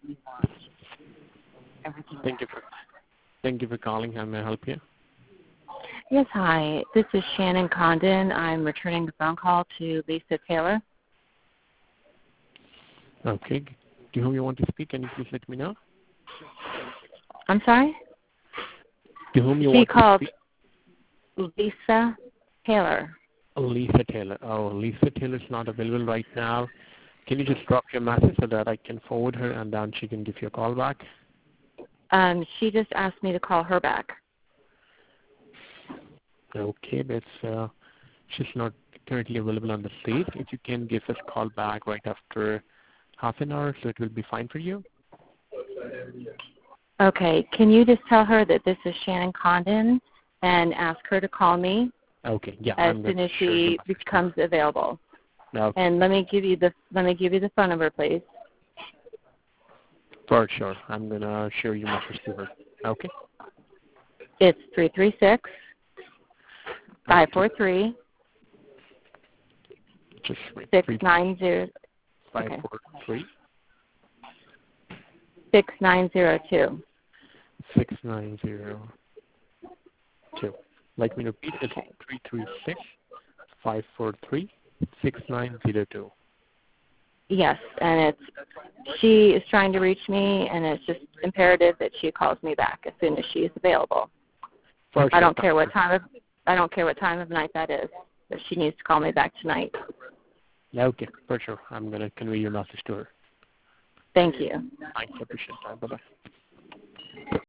Thank you for calling. How may I help you? Yes, hi. This is Shannon Condon. I'm returning the phone call to Lisa Taylor. Okay. To whom you want to speak? Can you please let me know? I'm sorry? To whom you She want to called speak? Lisa Taylor. Lisa Taylor. Oh, Lisa Taylor's not available right now. Can you just drop your message so that I can forward her and then she can give you a call back? She just asked me to call her back. Okay, that's she's not currently available on the state. If you can give us a call back right after half an hour, so it will be fine for you. Okay, can you just tell her that this is Shannon Condon and ask her to call me Okay, yeah, as soon as she becomes available. Okay. And let me give you the phone number, please. For sure. I'm gonna share your message to her. Okay. It's 336-543. Just wait. 690. 543. 6902. 6902. Let me repeat. It's 336-543-6902. Yes, and she is trying to reach me, and it's just imperative that she calls me back as soon as she is available. For sure. I don't care what time of night that is, but she needs to call me back tonight. Okay, for sure. I'm gonna convey your message to her. Thank you. I appreciate that. Bye bye.